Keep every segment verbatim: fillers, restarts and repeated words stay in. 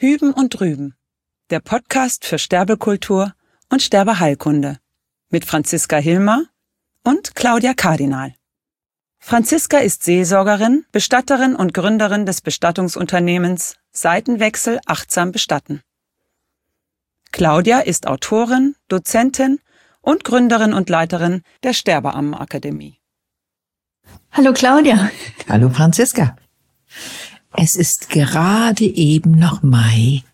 Hüben und Drüben, der Podcast für Sterbekultur und Sterbeheilkunde mit Franziska Hilmer und Claudia Kardinal. Franziska ist Seelsorgerin, Bestatterin und Gründerin des Bestattungsunternehmens Seitenwechsel achtsam bestatten. Claudia ist Autorin, Dozentin und Gründerin und Leiterin der Sterbeammenakademie. Hallo Claudia. Hallo Franziska. Es ist gerade eben noch Mai.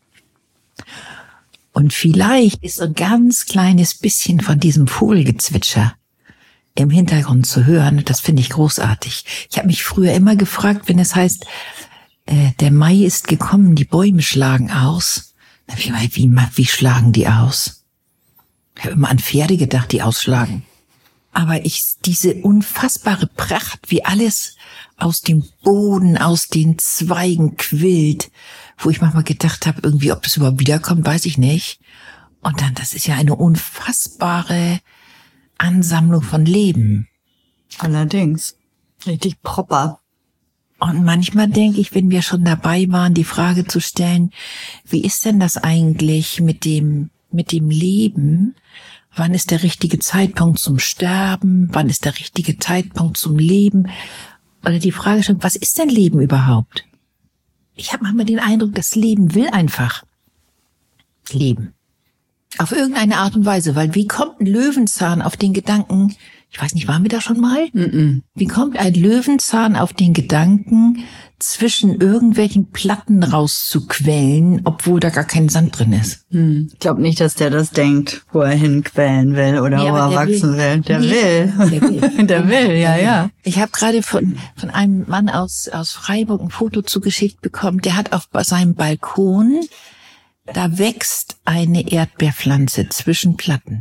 Und vielleicht ist so ein ganz kleines bisschen von diesem Vogelgezwitscher im Hintergrund zu hören. Das finde ich großartig. Ich habe mich früher immer gefragt, wenn es heißt, äh, der Mai ist gekommen, die Bäume schlagen aus. Dann hab ich gedacht, wie, wie schlagen die aus? Ich habe immer an Pferde gedacht, die ausschlagen. Aber ich, diese unfassbare Pracht, wie alles aus dem Boden, aus den Zweigen quillt, wo ich manchmal gedacht habe, irgendwie, ob das überhaupt wiederkommt, weiß ich nicht. Und dann, das ist ja eine unfassbare Ansammlung von Leben. Allerdings. Richtig proper. Und manchmal denke ich, wenn wir schon dabei waren, die Frage zu stellen, wie ist denn das eigentlich mit dem, mit dem Leben? Wann ist der richtige Zeitpunkt zum Sterben? Wann ist der richtige Zeitpunkt zum Leben? Oder die Frage schon, was ist denn Leben überhaupt? Ich habe manchmal den Eindruck, das Leben will einfach leben. Auf irgendeine Art und Weise, weil wie kommt ein Löwenzahn auf den Gedanken, ich weiß nicht, waren wir da schon mal? Mm-mm. Wie kommt ein Löwenzahn auf den Gedanken, zwischen irgendwelchen Platten rauszuquellen, obwohl da gar kein Sand drin ist? Hm. Ich glaube nicht, dass der das denkt, wo er hinquellen will oder Nee, wo er wachsen will. will. Der, Nee, will. der will. Der will, ja, ja. Ich habe gerade von von einem Mann aus aus Freiburg ein Foto zugeschickt bekommen. Der hat auf seinem Balkon, da wächst eine Erdbeerpflanze zwischen Platten.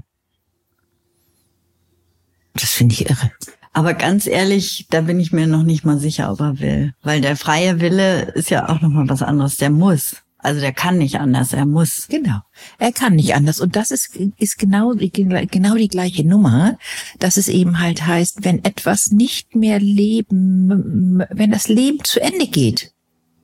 Das finde ich irre. Aber ganz ehrlich, da bin ich mir noch nicht mal sicher, ob er will. Weil der freie Wille ist ja auch nochmal was anderes. Der muss. Also der kann nicht anders, er muss. Genau. Er kann nicht anders. Und das ist, ist genau, genau die gleiche Nummer, dass es eben halt heißt, wenn etwas nicht mehr leben, wenn das Leben zu Ende geht,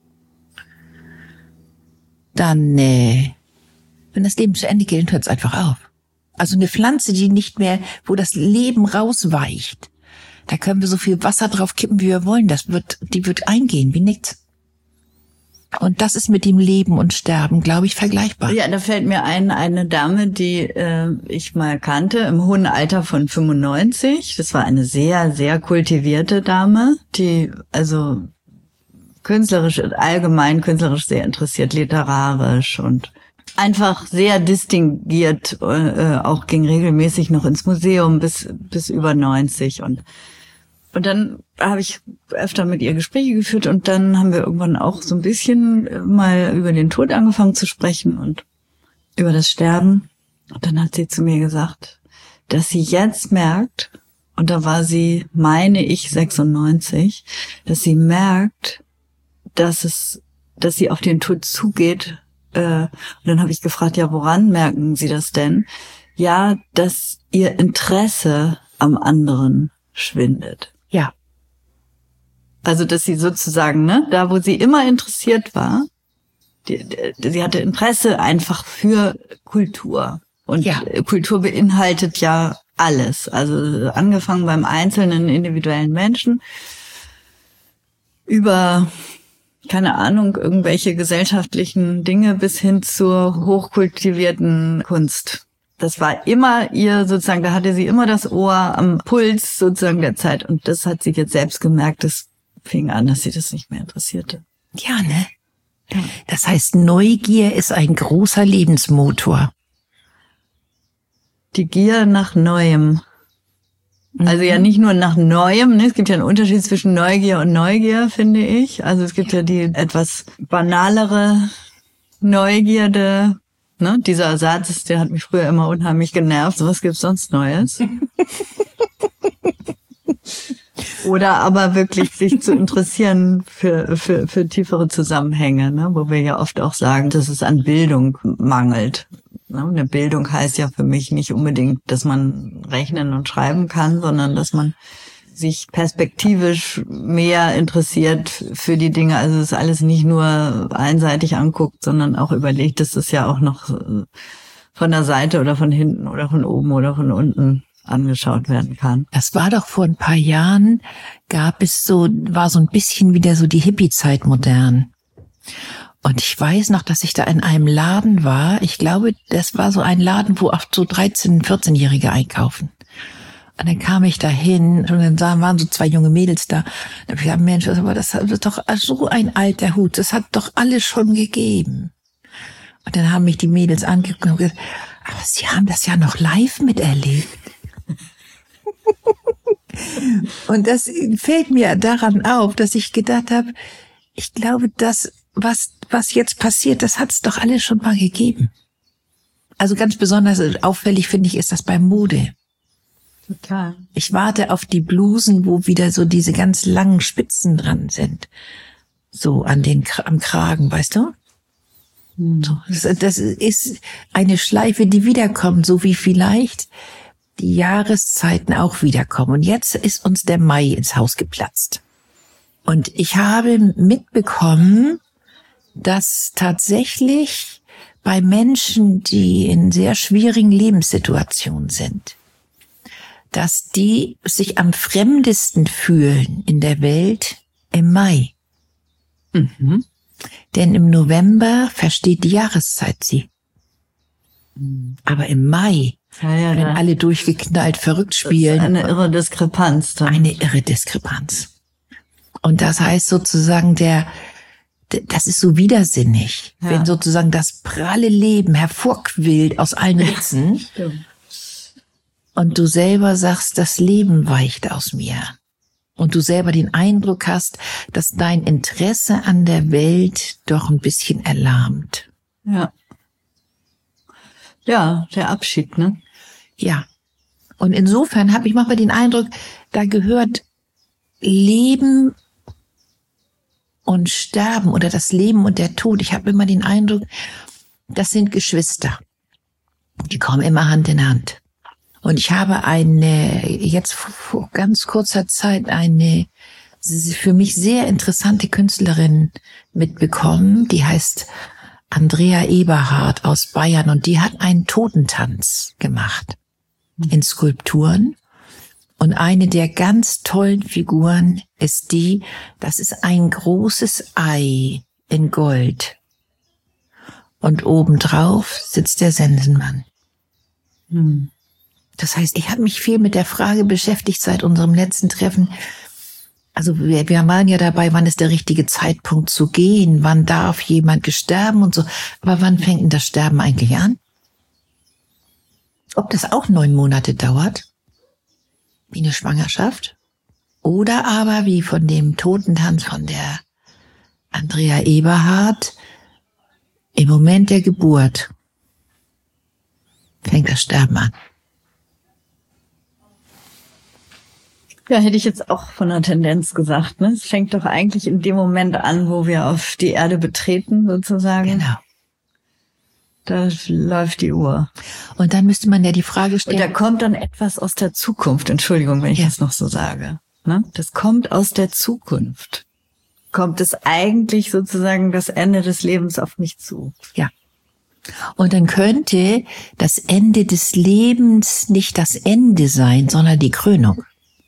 dann, äh, wenn das Leben zu Ende geht, dann hört es einfach auf. Also eine Pflanze, die nicht mehr, wo das Leben rausweicht, da können wir so viel Wasser drauf kippen, wie wir wollen. Das wird, die wird eingehen wie nichts. Und das ist mit dem Leben und Sterben, glaube ich, vergleichbar. Ja, da fällt mir ein, eine Dame, die äh, ich mal kannte, im hohen Alter von fünfundneunzig. Das war eine sehr, sehr kultivierte Dame, die also künstlerisch, allgemein künstlerisch sehr interessiert, literarisch und einfach sehr distinguiert, äh, auch ging regelmäßig noch ins Museum bis bis über neunzig und und dann habe ich öfter mit ihr Gespräche geführt und dann haben wir irgendwann auch so ein bisschen mal über den Tod angefangen zu sprechen und über das Sterben. Und dann hat sie zu mir gesagt, dass sie jetzt merkt, und da war sie, meine ich, sechsundneunzig, dass sie merkt, dass es, dass sie auf den Tod zugeht. Äh, und dann habe ich gefragt, ja, woran merken Sie das denn? Ja, dass ihr Interesse am anderen schwindet. Ja. Also, dass sie sozusagen, ne, da wo sie immer interessiert war, die, die, sie hatte Interesse einfach für Kultur. Und ja. Kultur beinhaltet ja alles. Also angefangen beim einzelnen individuellen Menschen über, keine Ahnung, irgendwelche gesellschaftlichen Dinge bis hin zur hochkultivierten Kunst. Das war immer ihr sozusagen, da hatte sie immer das Ohr am Puls sozusagen der Zeit. Und das hat sie jetzt selbst gemerkt, das fing an, dass sie das nicht mehr interessierte. Ja, ne? Das heißt, Neugier ist ein großer Lebensmotor. Die Gier nach Neuem. Also ja nicht nur nach Neuem, ne? Es gibt ja einen Unterschied zwischen Neugier und Neugier, finde ich. Also es gibt ja die etwas banalere Neugierde. Ne? Dieser Satz, der hat mich früher immer unheimlich genervt. So, was gibt's sonst Neues? Oder aber wirklich sich zu interessieren für, für, für tiefere Zusammenhänge, ne? Wo wir ja oft auch sagen, dass es an Bildung mangelt. Ne? Eine Bildung heißt ja für mich nicht unbedingt, dass man rechnen und schreiben kann, sondern dass man sich perspektivisch mehr interessiert für die Dinge, also es alles nicht nur einseitig anguckt, sondern auch überlegt, dass es ja auch noch von der Seite oder von hinten oder von oben oder von unten angeschaut werden kann. Das war doch vor ein paar Jahren, gab es so, war so ein bisschen wieder so die Hippie-Zeit modern. Und ich weiß noch, dass ich da in einem Laden war. Ich glaube, das war so ein Laden, wo oft so dreizehn-, vierzehnjährige einkaufen. Und dann kam ich da hin und dann waren so zwei junge Mädels da. Da habe ich gesagt, Mensch, aber das ist doch so ein alter Hut. Das hat doch alles schon gegeben. Und dann haben mich die Mädels angeguckt und gesagt, aber sie haben das ja noch live miterlebt. Und das fällt mir daran auf, dass ich gedacht habe, ich glaube, das, was, was jetzt passiert, das hat es doch alles schon mal gegeben. Also ganz besonders auffällig, finde ich, ist das bei Mode. Total. Ich warte auf die Blusen, wo wieder so diese ganz langen Spitzen dran sind. So an den, am Kragen, weißt du? Hm. So, das, das ist eine Schleife, die wiederkommt, so wie vielleicht die Jahreszeiten auch wiederkommen. Und jetzt ist uns der Mai ins Haus geplatzt. Und ich habe mitbekommen, dass tatsächlich bei Menschen, die in sehr schwierigen Lebenssituationen sind, dass die sich am fremdesten fühlen in der Welt im Mai. Mhm. Denn im November versteht die Jahreszeit sie. Aber im Mai, ja, ja, wenn alle durchgeknallt verrückt spielen. Das ist eine irre Diskrepanz. Dann. Eine irre Diskrepanz. Und das heißt sozusagen, der, das ist so widersinnig, ja. Wenn sozusagen das pralle Leben hervorquillt aus allen Ritzen. Stimmt. Und du selber sagst, das Leben weicht aus mir. Und du selber den Eindruck hast, dass dein Interesse an der Welt doch ein bisschen erlahmt. Ja. Ja, der Abschied, ne? Ja. Und insofern habe ich manchmal den Eindruck, da gehört Leben und Sterben oder das Leben und der Tod. Ich habe immer den Eindruck, das sind Geschwister. Die kommen immer Hand in Hand. Und ich habe eine, jetzt vor ganz kurzer Zeit eine für mich sehr interessante Künstlerin mitbekommen, die heißt Andrea Eberhardt aus Bayern und die hat einen Totentanz gemacht in Skulpturen. Und eine der ganz tollen Figuren ist die, das ist ein großes Ei in Gold. Und obendrauf sitzt der Sensenmann. Hm. Das heißt, ich habe mich viel mit der Frage beschäftigt seit unserem letzten Treffen. Also wir, wir waren ja dabei, wann ist der richtige Zeitpunkt zu gehen, wann darf jemand sterben und so. Aber wann fängt denn das Sterben eigentlich an? Ob das auch neun Monate dauert, wie eine Schwangerschaft, oder aber wie von dem Totentanz von der Andrea Eberhardt, im Moment der Geburt fängt das Sterben an. Ja, hätte ich jetzt auch von der Tendenz gesagt, ne? Es fängt doch eigentlich in dem Moment an, wo wir auf die Erde betreten, sozusagen. Genau. Da läuft die Uhr. Und dann müsste man ja die Frage stellen. Und da kommt dann etwas aus der Zukunft. Entschuldigung, wenn ich ja. das noch so sage. Ne? Das kommt aus der Zukunft. Kommt es eigentlich sozusagen das Ende des Lebens auf mich zu. Ja. Und dann könnte das Ende des Lebens nicht das Ende sein, sondern die Krönung.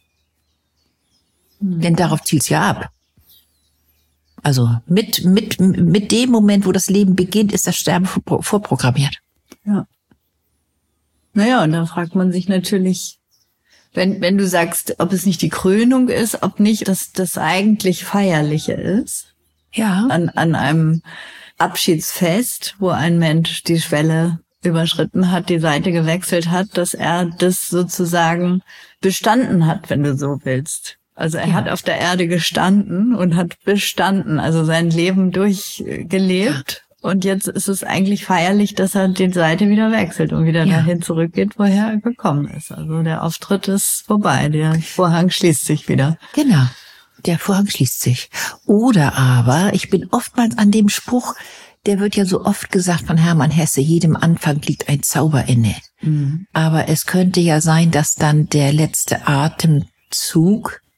Denn darauf zielt's ja ab. Also mit mit mit dem Moment, wo das Leben beginnt, ist das Sterben vorprogrammiert. Ja. Naja, und dann fragt man sich natürlich, wenn wenn du sagst, ob es nicht die Krönung ist, ob nicht das das eigentlich Feierliche ist. Ja. An an einem Abschiedsfest, wo ein Mensch die Schwelle überschritten hat, die Seite gewechselt hat, dass er das sozusagen bestanden hat, wenn du so willst. Also er ja. hat auf der Erde gestanden und hat bestanden, also sein Leben durchgelebt. Ja. Und jetzt ist es eigentlich feierlich, dass er die Seite wieder wechselt und wieder ja. dahin zurückgeht, woher er gekommen ist. Also der Auftritt ist vorbei, der Vorhang schließt sich wieder. Genau, der Vorhang schließt sich. Oder aber, ich bin oftmals an dem Spruch, der wird ja so oft gesagt von Hermann Hesse, jedem Anfang liegt ein Zauber inne. Mhm. Aber es könnte ja sein, dass dann der letzte Atemzug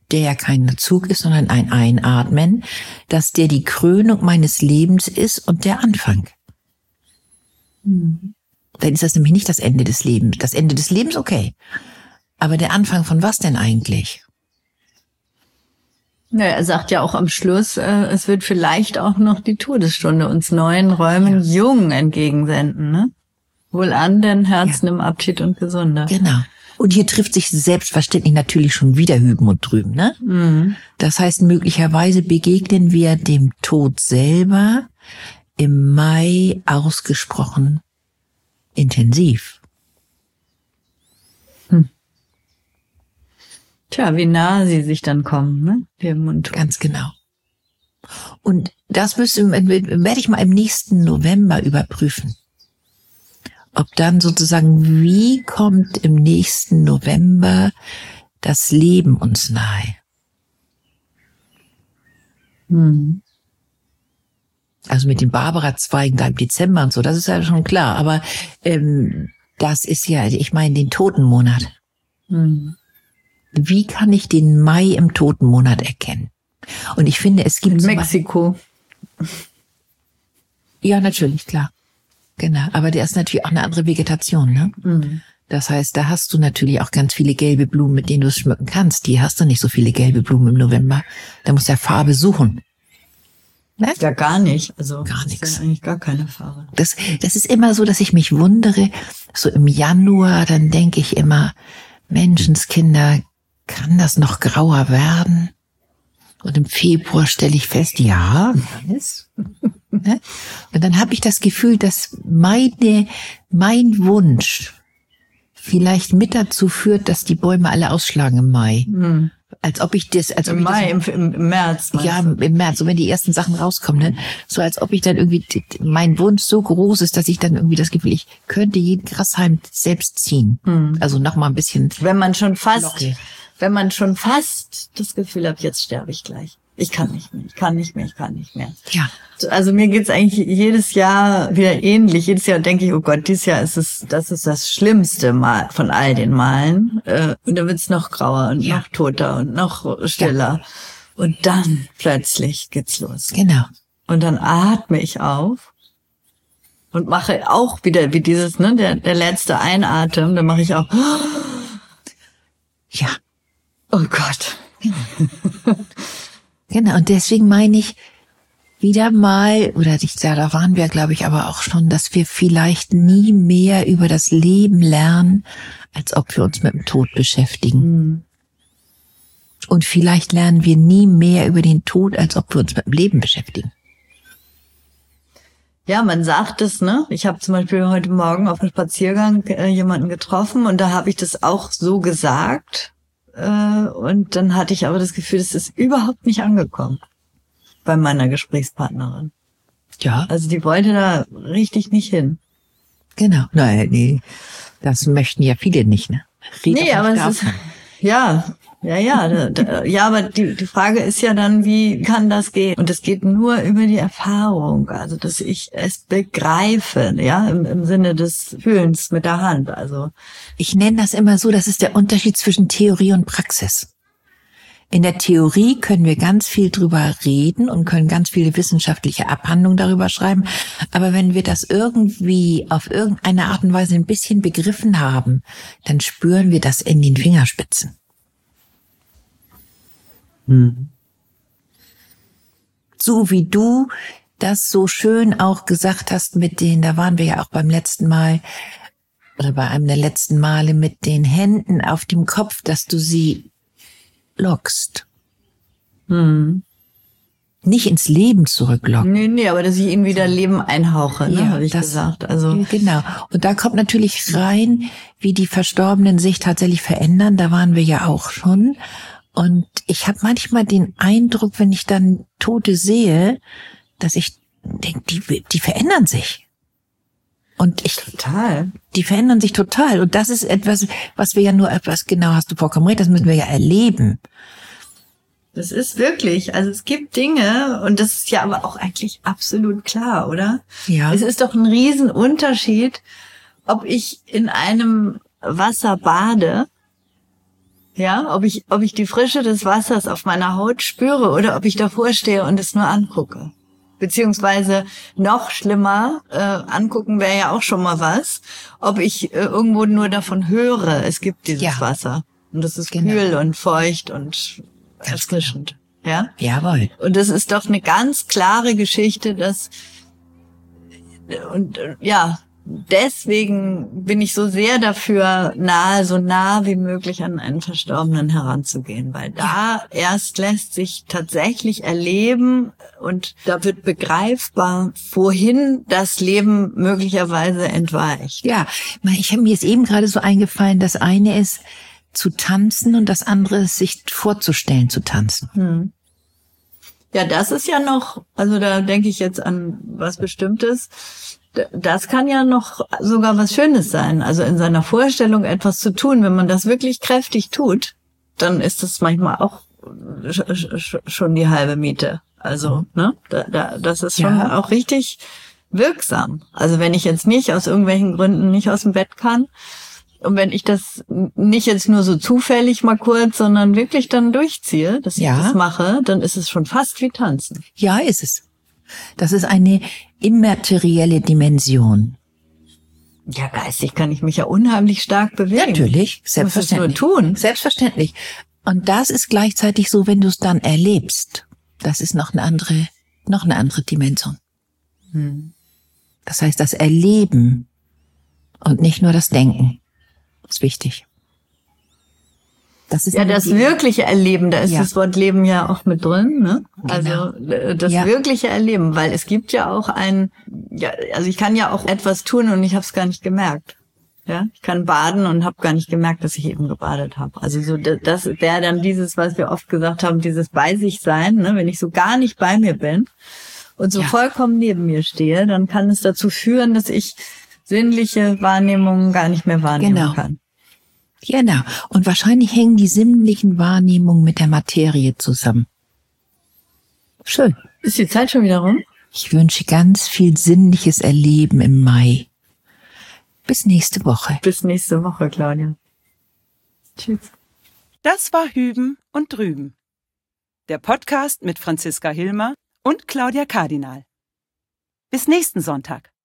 der ja kein Zug ist, sondern ein Einatmen, dass der die Krönung meines Lebens ist und der Anfang. Mhm. Dann ist das nämlich nicht das Ende des Lebens. Das Ende des Lebens, okay. Aber der Anfang von was denn eigentlich? Ja, er sagt ja auch am Schluss, äh, es wird vielleicht auch noch die Todesstunde uns neuen Räumen Ja. jung entgegensenden, ne? Wohlan denn Herzen ja. im Abschied und Gesunde. Genau. Und hier trifft sich selbstverständlich natürlich schon wieder hüben und drüben, ne? Mhm. Das heißt, möglicherweise begegnen wir dem Tod selber im Mai ausgesprochen intensiv. Hm. Tja, wie nah sie sich dann kommen, ne? Leben und Tod. Ganz genau. Und das müssen, werde ich mal im nächsten November überprüfen. Ob dann sozusagen, wie kommt im nächsten November das Leben uns nahe? Hm. Also mit den Barbara-Zweigen da im Dezember und so, das ist ja schon klar. Aber ähm, das ist ja, ich meine, den Totenmonat. Hm. Wie kann ich den Mai im Totenmonat erkennen? Und ich finde, es gibt... In Mexiko. Ja, natürlich, klar. Genau, aber der ist natürlich auch eine andere Vegetation, ne? Mhm. Das heißt, da hast du natürlich auch ganz viele gelbe Blumen, mit denen du es schmücken kannst. Die hast du nicht so viele gelbe Blumen im November. Da musst du ja Farbe suchen. Ne? Ja, gar nicht. Also gar das nichts. ist ja eigentlich gar keine Farbe. Das, das ist immer so, dass ich mich wundere, so im Januar, dann denke ich immer, Menschenskinder, kann das noch grauer werden? Und im Februar stelle ich fest, ja, kann es. Und dann habe ich das Gefühl, dass meine, mein Wunsch vielleicht mit dazu führt, dass die Bäume alle ausschlagen im Mai. Hm. Als ob ich das, als ob Im ich Mai, das, im, im März. ja, du? im März, so wenn die ersten Sachen rauskommen, ne? So als ob ich dann irgendwie, mein Wunsch so groß ist, dass ich dann irgendwie das Gefühl, ich könnte jeden Grashalm selbst ziehen. Hm. Also noch mal ein bisschen. Wenn man schon fast, Locke. wenn man schon fast das Gefühl hat, jetzt sterbe ich gleich. Ich kann nicht mehr, ich kann nicht mehr, ich kann nicht mehr. Ja. Also mir geht's eigentlich jedes Jahr wieder ähnlich. Jedes Jahr denke ich, oh Gott, dieses Jahr ist es, das ist das schlimmste Mal von all den Malen. Äh, und dann wird's noch grauer und Ja. noch toter und noch stiller. Ja. Und dann plötzlich geht's los. Genau. Und dann atme ich auf und mache auch wieder wie dieses, ne, der, der letzte Einatmen. Dann mache ich auch, Ja. oh Gott. Genau, und deswegen meine ich wieder mal, oder ich, ja, da waren wir, glaube ich, aber auch schon, dass wir vielleicht nie mehr über das Leben lernen, als ob wir uns mit dem Tod beschäftigen. Mhm. Und vielleicht lernen wir nie mehr über den Tod, als ob wir uns mit dem Leben beschäftigen. Ja, man sagt es, ne? Ich habe zum Beispiel heute Morgen auf einem Spaziergang äh, jemanden getroffen und da habe ich das auch so gesagt. Äh, und dann hatte ich aber das Gefühl, das ist überhaupt nicht angekommen bei meiner Gesprächspartnerin. Ja. Also die wollte da richtig nicht hin. Genau. Nein, nee. Das möchten ja viele nicht, ne? Red Nee, doch aber nicht es ist, davon. ja, ja, ja, da, da, ja, aber die, die Frage ist ja dann, wie kann das gehen? Und es geht nur über die Erfahrung, also dass ich es begreife, ja, im, im Sinne des Fühlens mit der Hand, also. Ich nenne das immer so, das ist der Unterschied zwischen Theorie und Praxis. In der Theorie können wir ganz viel drüber reden und können ganz viele wissenschaftliche Abhandlungen darüber schreiben. Aber wenn wir das irgendwie auf irgendeine Art und Weise ein bisschen begriffen haben, dann spüren wir das in den Fingerspitzen. Hm. So wie du das so schön auch gesagt hast mit den, da waren wir ja auch beim letzten Mal, oder bei einem der letzten Male mit den Händen auf dem Kopf, dass du sie lockst. Hm. Nicht ins Leben zurücklocken. Nee, nee, aber dass ich ihnen wieder Leben einhauche, ne, Ja, habe ich das- gesagt. Also Genau. Und da kommt natürlich rein, wie die Verstorbenen sich tatsächlich verändern. Da waren wir ja auch schon. Und ich habe manchmal den Eindruck, wenn ich dann Tote sehe, dass ich denke, die, die verändern sich. Und ich, total. die verändern sich total. Und das ist etwas, was wir ja nur etwas, genau, hast du vollkommen recht, das müssen wir ja erleben. Das ist wirklich, also es gibt Dinge, und das ist ja aber auch eigentlich absolut klar, oder? Ja. Es ist doch ein Riesenunterschied, ob ich in einem Wasser bade Ja, ob ich, ob ich die Frische des Wassers auf meiner Haut spüre oder ob ich davor stehe und es nur angucke. Beziehungsweise noch schlimmer, äh, angucken wäre ja auch schon mal was, ob ich äh, irgendwo nur davon höre, es gibt dieses Ja. Wasser. Und das ist Genau. kühl und feucht und Ganz erfrischend. Ja? Jawohl. Und das ist doch eine ganz klare Geschichte, dass, und äh, ja, deswegen bin ich so sehr dafür, nahe, so nah wie möglich an einen Verstorbenen heranzugehen, weil da erst lässt sich tatsächlich erleben und da wird begreifbar, wohin das Leben möglicherweise entweicht. Ja, ich habe mir jetzt eben gerade so eingefallen, das eine ist zu tanzen und das andere ist sich vorzustellen zu tanzen. Hm. Ja, das ist ja noch, also da denke ich jetzt an was Bestimmtes. Das kann ja noch sogar was Schönes sein. Also in seiner Vorstellung etwas zu tun, wenn man das wirklich kräftig tut, dann ist das manchmal auch schon die halbe Miete. Also, ne, da, da, das ist schon Ja. auch richtig wirksam. Also wenn ich jetzt nicht aus irgendwelchen Gründen nicht aus dem Bett kann und wenn ich das nicht jetzt nur so zufällig mal kurz, sondern wirklich dann durchziehe, dass Ja. ich das mache, dann ist es schon fast wie Tanzen. Ja, ist es. Das ist eine immaterielle Dimension. Ja, geistig kann ich mich ja unheimlich stark bewegen. Natürlich, Ich muss es nur selbstverständlich. tun. Selbstverständlich. Und das ist gleichzeitig so, wenn du es dann erlebst. Das ist noch eine andere, noch eine andere Dimension. Hm. Das heißt, das Erleben und nicht nur das Denken ist wichtig. Das ist Ja, eine das Idee. wirkliche Erleben, da ist Ja. das Wort Leben ja auch mit drin, ne? Also Genau. äh, das Ja. wirkliche Erleben, weil es gibt ja auch ein, ja, also ich kann ja auch etwas tun und ich habe es gar nicht gemerkt. Ja, ich kann baden und habe gar nicht gemerkt, dass ich eben gebadet habe. Also so das, das wäre dann dieses, was wir oft gesagt haben, dieses bei sich sein, ne? Wenn ich so gar nicht bei mir bin und so Ja. vollkommen neben mir stehe, dann kann es dazu führen, dass ich sinnliche Wahrnehmungen gar nicht mehr wahrnehmen Genau. kann. Genau. Und wahrscheinlich hängen die sinnlichen Wahrnehmungen mit der Materie zusammen. Schön. Ist die Zeit schon wieder rum? Ich wünsche ganz viel sinnliches Erleben im Mai. Bis nächste Woche. Bis nächste Woche, Claudia. Tschüss. Das war Hüben und Drüben. Der Podcast mit Franziska Hilmer und Claudia Kardinal. Bis nächsten Sonntag.